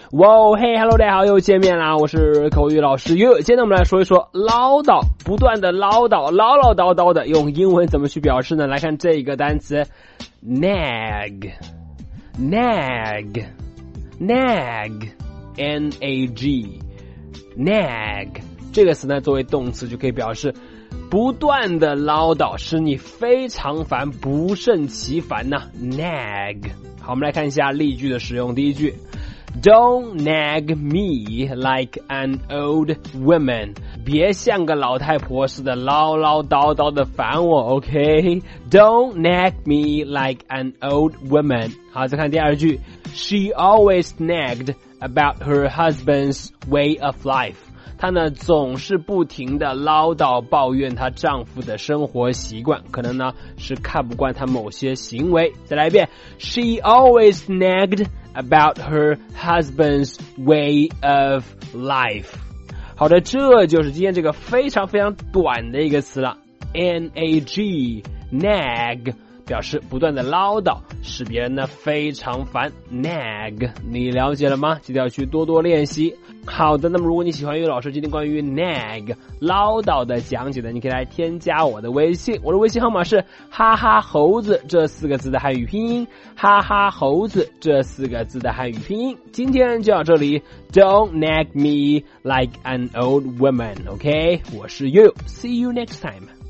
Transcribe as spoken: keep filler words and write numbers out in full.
哇嘿 ，Hello， 大家好，又见面啦！我是口语老师悠悠。今天我们来说一说唠叨，不断的唠叨，唠唠叨叨的，用英文怎么去表示呢？来看这个单词 ，nag，nag，nag，n a g，nag，这个词呢作为动词就可以表示不断的唠叨，使你非常烦，不胜其烦呐、啊、，nag。好，我们来看一下例句的使用。第一句 ，Don't nag me like an old woman， 别像个老太婆似的唠唠叨叨的烦我 ，OK？Don't nag me like an old woman。好，再看第二句 ，She always nagged about her husband's way of life。她呢总是不停的唠叨抱怨她丈夫的生活习惯，可能呢是看不惯他某些行为。再来一遍 She always nagged about her husband's way of life。 好的，这就是今天这个非常非常短的一个词了， N A G nag， 表示不断的唠叨，使别人呢非常烦。 nag 你了解了吗？记得要去多多练习。好的，那么如果你喜欢岳老师今天关于 nag 唠叨的讲解的，你可以来添加我的微信，我的微信号码是哈哈猴子这四个字的汉语拼音，哈哈猴子这四个字的汉语拼音。今天就到这里， Don't nag me like an old woman， OK？ 我是 You， See you next time。